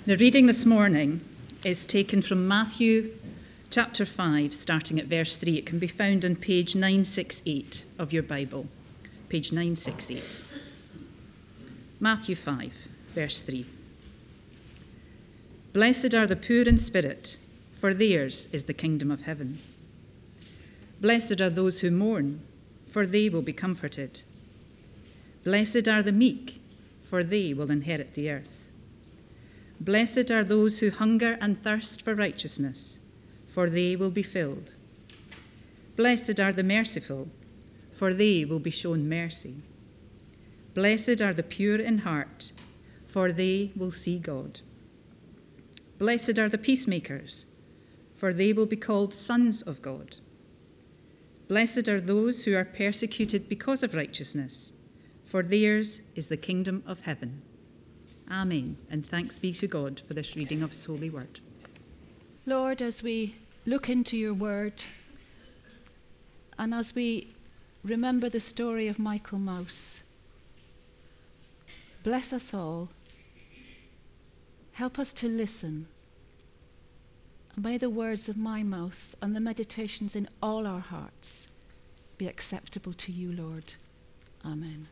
The reading this morning is taken from Matthew chapter 5, starting at verse 3. It can be found on page 968 of your Bible, page 968. Matthew 5, verse 3. Blessed are the poor in spirit, for theirs is the kingdom of heaven. Blessed are those who mourn, for they will be comforted. Blessed are the meek, for they will inherit the earth. Blessed are those who hunger and thirst for righteousness, for they will be filled. Blessed are the merciful, for they will be shown mercy. Blessed are the pure in heart, for they will see God. Blessed are the peacemakers, for they will be called sons of God. Blessed are those who are persecuted because of righteousness, for theirs is the kingdom of heaven. Amen, and thanks be to God for this reading of his holy word. Lord, as we look into your word, and as we remember the story of Michael Mouse, bless us all. Help us to listen. And may the words of my mouth and the meditations in all our hearts be acceptable to you, Lord. Amen.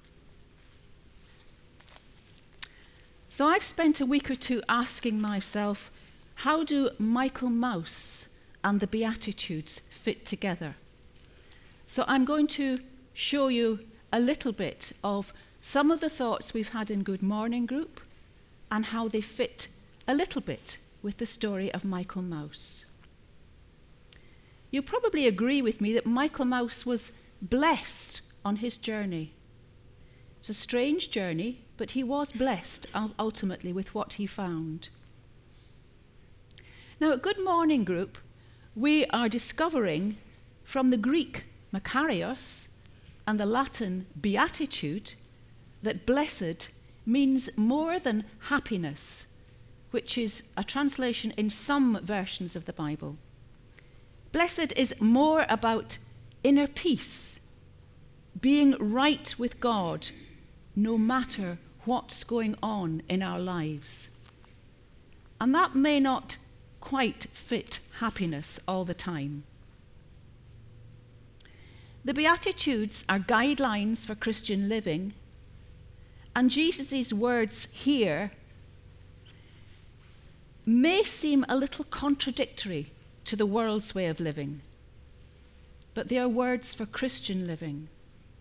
So I've spent a week or two asking myself, how do Michael Mouse and the Beatitudes fit together? So I'm going to show you a little bit of some of the thoughts we've had in Good Morning Group and how they fit a little bit with the story of Michael Mouse. You'll probably agree with me that Michael Mouse was blessed on his journey. It's a strange journey, but he was blessed ultimately with what he found. Now, at Good Morning Group, we are discovering from the Greek makarios and the Latin beatitude that blessed means more than happiness, which is a translation in some versions of the Bible. Blessed is more about inner peace, being right with God, no matter what's going on in our lives. And that may not quite fit happiness all the time. The Beatitudes are guidelines for Christian living, and Jesus' words here may seem a little contradictory to the world's way of living, but they are words for Christian living.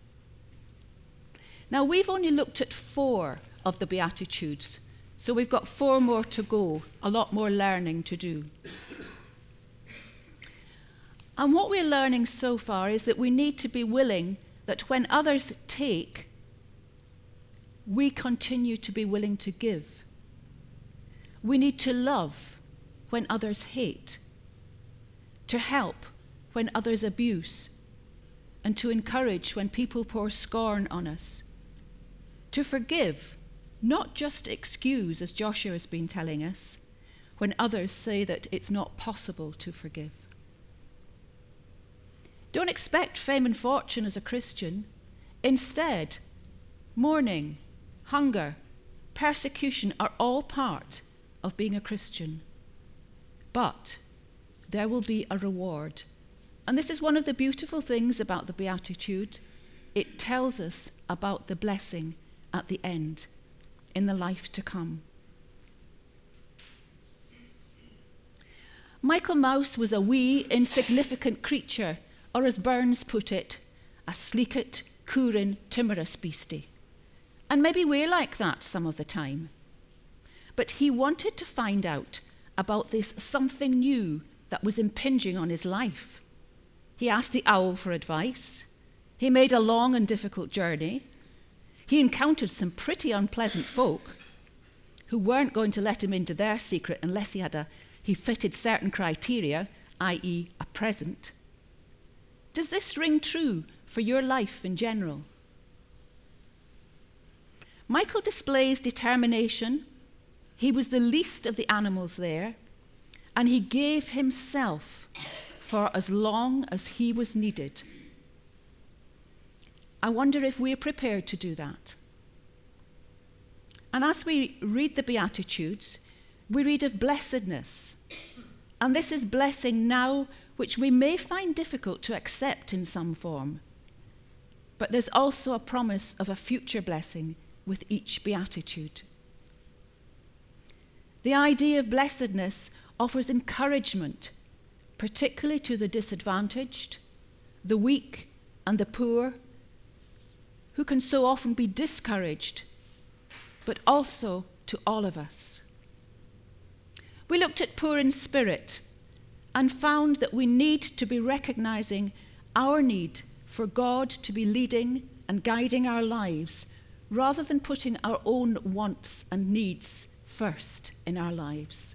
Now, we've only looked at 4 of the Beatitudes, so we've got 4 more to go, a lot more learning to do. And what we're learning so far is that we need to be willing that when others take, we continue to be willing to give. We need to love when others hate, to help when others abuse, and to encourage when people pour scorn on us. To forgive, not just excuse, as Joshua has been telling us, when others say that it's not possible to forgive. Don't expect fame and fortune as a Christian. Instead, mourning, hunger, persecution are all part of being a Christian. But there will be a reward. And this is one of the beautiful things about the Beatitude. It tells us about the blessing at the end, in the life to come. Michael Mouse was a wee, insignificant creature, or as Burns put it, a sleeket, coorin, timorous beastie. And maybe we're like that some of the time. But he wanted to find out about this something new that was impinging on his life. He asked the owl for advice. He made a long and difficult journey. He encountered some pretty unpleasant folk who weren't going to let him into their secret unless he fitted certain criteria, i.e. a present. Does this ring true for your life in general? Michael displays determination. He was the least of the animals there, and he gave himself for as long as he was needed. I wonder if we're prepared to do that. And as we read the Beatitudes, we read of blessedness. And this is blessing now, which we may find difficult to accept in some form. But there's also a promise of a future blessing with each beatitude. The idea of blessedness offers encouragement, particularly to the disadvantaged, the weak, and the poor, who can so often be discouraged, but also to all of us. We looked at poor in spirit and found that we need to be recognizing our need for God to be leading and guiding our lives rather than putting our own wants and needs first in our lives.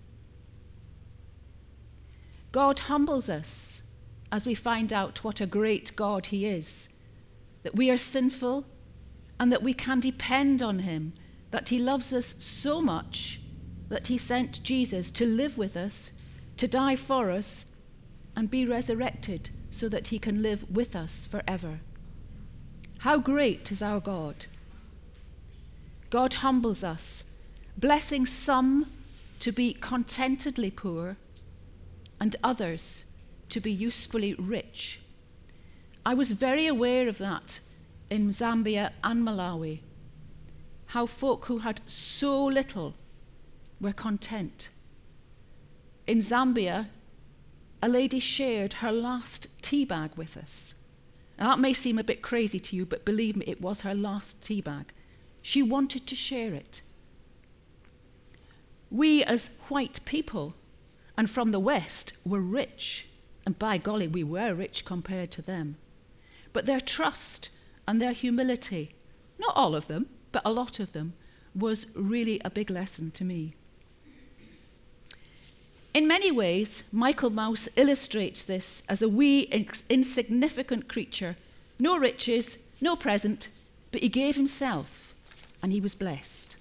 God humbles us as we find out what a great God he is, that we are sinful and that we can depend on him, that he loves us so much that he sent Jesus to live with us, to die for us, and be resurrected so that he can live with us forever. How great is our God! God humbles us, blessing some to be contentedly poor and others to be usefully rich. I was very aware of that in Zambia and Malawi, how folk who had so little were content. In Zambia, a lady shared her last tea bag with us. Now, that may seem a bit crazy to you, but believe me, it was her last tea bag. She wanted to share it. We as white people and from the West were rich, and by golly, we were rich compared to them. But their trust and their humility, not all of them, but a lot of them, was really a big lesson to me. In many ways, Michael Mouse illustrates this as a wee, insignificant creature, no riches, no present, but he gave himself, and he was blessed.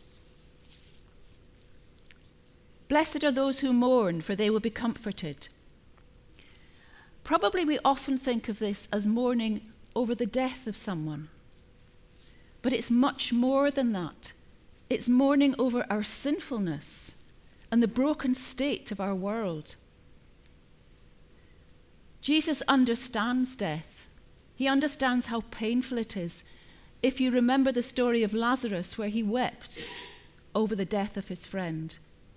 Blessed are those who mourn, for they will be comforted. Probably we often think of this as mourning over the death of someone. But it's much more than that. It's mourning over our sinfulness and the broken state of our world. Jesus understands death. He understands how painful it is. If you remember the story of Lazarus, where he wept over the death of his friend.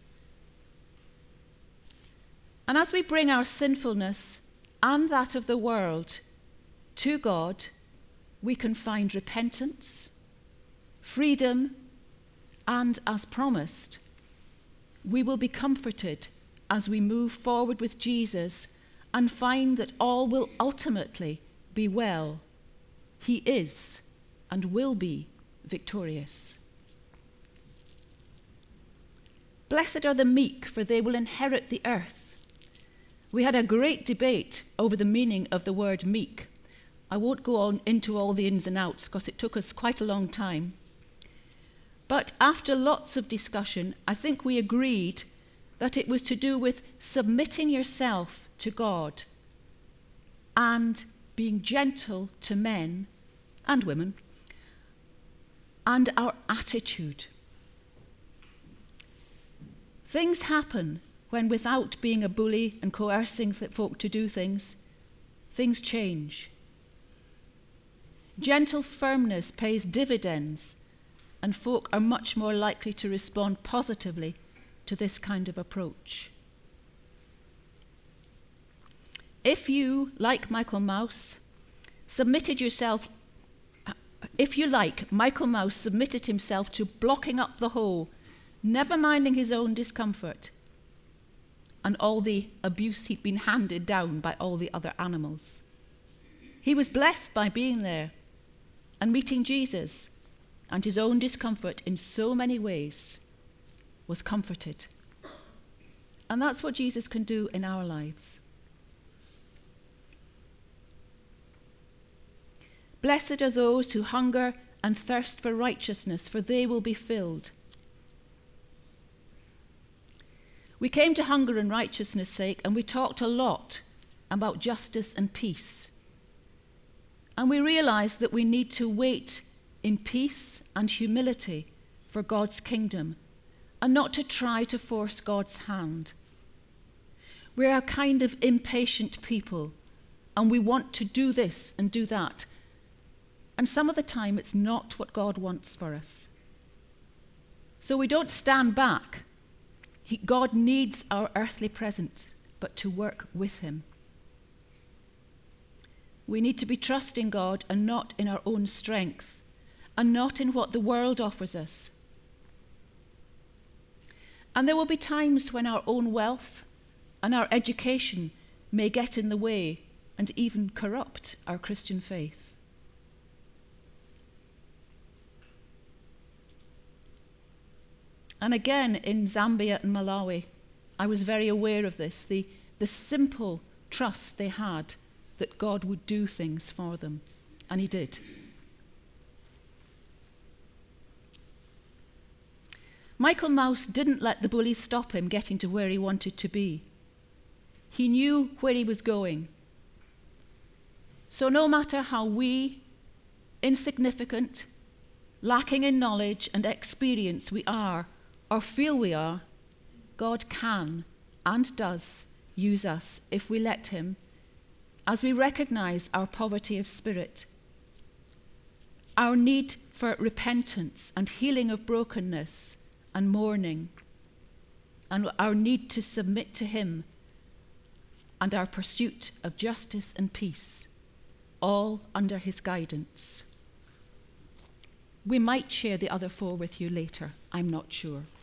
And as we bring our sinfulness and that of the world to God, we can find repentance, freedom, and, as promised, we will be comforted as we move forward with Jesus and find that all will ultimately be well. He is and will be victorious. Blessed are the meek, for they will inherit the earth. We had a great debate over the meaning of the word meek. I won't go on into all the ins and outs because it took us quite a long time. But after lots of discussion, I think we agreed that it was to do with submitting yourself to God and being gentle to men and women and our attitude. Things happen when, without being a bully and coercing folk to do things, things change. Gentle firmness pays dividends, and folk are much more likely to respond positively to this kind of approach. If you, like Michael Mouse, submitted himself to blocking up the hole, never minding his own discomfort, and all the abuse he'd been handed down by all the other animals. He was blessed by being there and meeting Jesus, and his own discomfort in so many ways was comforted. And that's what Jesus can do in our lives. Blessed are those who hunger and thirst for righteousness, for they will be filled. We came to Hunger and Righteousness' sake, and we talked a lot about justice and peace. And we realized that we need to wait in peace and humility for God's kingdom, and not to try to force God's hand. We're a kind of impatient people, and we want to do this and do that. And some of the time, it's not what God wants for us. So we don't stand back. God needs our earthly presence, but to work with him. We need to be trusting God and not in our own strength, and not in what the world offers us. And there will be times when our own wealth and our education may get in the way and even corrupt our Christian faith. And again, in Zambia and Malawi, I was very aware of this, the simple trust they had that God would do things for them. And he did. Michael Mouse didn't let the bullies stop him getting to where he wanted to be. He knew where he was going. So no matter how we, insignificant, lacking in knowledge and experience we are, or feel we are, God can and does use us if we let him, as we recognize our poverty of spirit, our need for repentance and healing of brokenness and mourning, and our need to submit to him, and our pursuit of justice and peace, all under his guidance. We might share the other 4 with you later, I'm not sure.